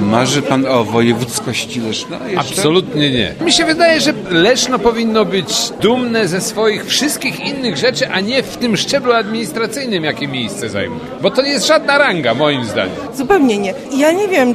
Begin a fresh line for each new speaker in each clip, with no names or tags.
Marzy pan o wojewódzkości Leszna jeszcze?
Absolutnie nie. Mi się wydaje, że Leszno powinno być dumne ze swoich wszystkich innych rzeczy, a nie w tym szczeblu administracyjnym, jakie miejsce zajmuje. Bo to nie jest żadna ranga, moim zdaniem.
Zupełnie nie. Ja nie wiem,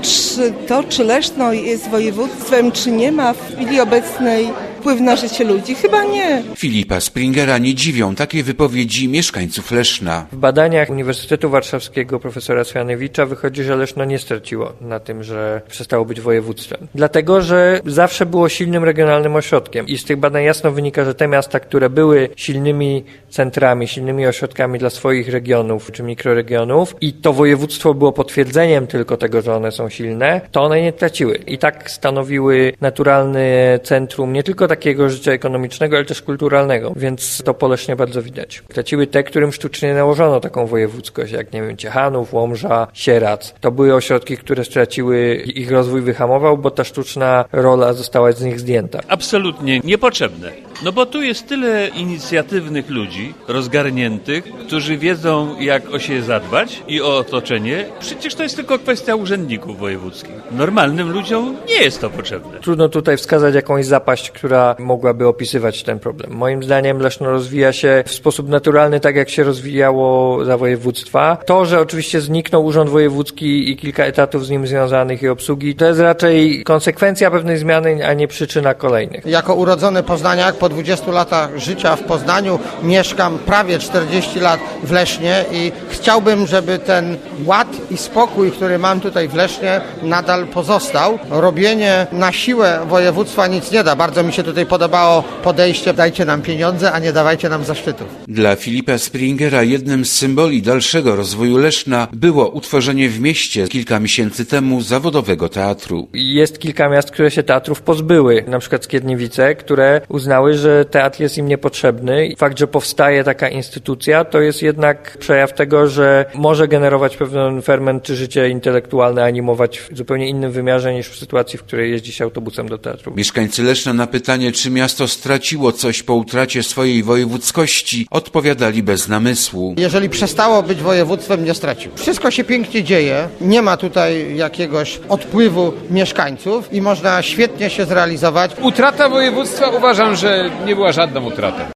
czy Leszno jest województwem, czy nie ma w chwili obecnej wpływ na życie ludzi. Chyba nie.
Filipa Springera nie dziwią takie wypowiedzi mieszkańców Leszna.
W badaniach Uniwersytetu Warszawskiego profesora Swianewicza wychodzi, że Leszno nie straciło na tym, że przestało być województwem. Dlatego, że zawsze było silnym regionalnym ośrodkiem i z tych badań jasno wynika, że te miasta, które były silnymi centrami, silnymi ośrodkami dla swoich regionów czy mikroregionów i to województwo było potwierdzeniem tylko tego, że one są silne, to one nie traciły. I tak stanowiły naturalne centrum nie tylko takiego życia ekonomicznego, ale też kulturalnego, więc to po Lesznie bardzo widać. Traciły te, którym sztucznie nałożono taką wojewódzkość, jak nie wiem, Ciechanów, Łomża, Sieradz. To były ośrodki, które straciły, ich rozwój wyhamował, bo ta sztuczna rola została z nich zdjęta.
Absolutnie niepotrzebne. No bo tu jest tyle inicjatywnych ludzi, rozgarniętych, którzy wiedzą, jak o siebie zadbać i o otoczenie. Przecież to jest tylko kwestia urzędników wojewódzkich. Normalnym ludziom nie jest to potrzebne.
Trudno tutaj wskazać jakąś zapaść, która mogłaby opisywać ten problem. Moim zdaniem Leszno rozwija się w sposób naturalny, tak jak się rozwijało za województwa. To, że oczywiście zniknął urząd wojewódzki i kilka etatów z nim związanych i obsługi, to jest raczej konsekwencja pewnej zmiany, a nie przyczyna kolejnych.
Jako urodzony poznaniak po 20 latach życia w Poznaniu mieszkam prawie 40 lat w Lesznie i chciałbym, żeby ten ład i spokój, który mam tutaj w Lesznie, nadal pozostał. Robienie na siłę województwa nic nie da. Bardzo mi się tutaj podobało podejście, dajcie nam pieniądze, a nie dawajcie nam zaszczytów.
Dla Filipa Springera jednym z symboli dalszego rozwoju Leszna było utworzenie w mieście kilka miesięcy temu zawodowego teatru.
Jest kilka miast, które się teatrów pozbyły, na przykład Skierniewice, które uznały, że teatr jest im niepotrzebny. Fakt, że powstaje taka instytucja, to jest jednak przejaw tego, że może generować pewien ferment czy życie intelektualne, animować w zupełnie innym wymiarze niż w sytuacji, w której jeździ się autobusem do teatru.
Mieszkańcy Leszna na pytanie, czy miasto straciło coś po utracie swojej wojewódzkości, odpowiadali bez namysłu.
Jeżeli przestało być województwem, nie straciło. Wszystko się pięknie dzieje, nie ma tutaj jakiegoś odpływu mieszkańców i można świetnie się zrealizować.
Utrata województwa uważam, że nie była żadną utratą.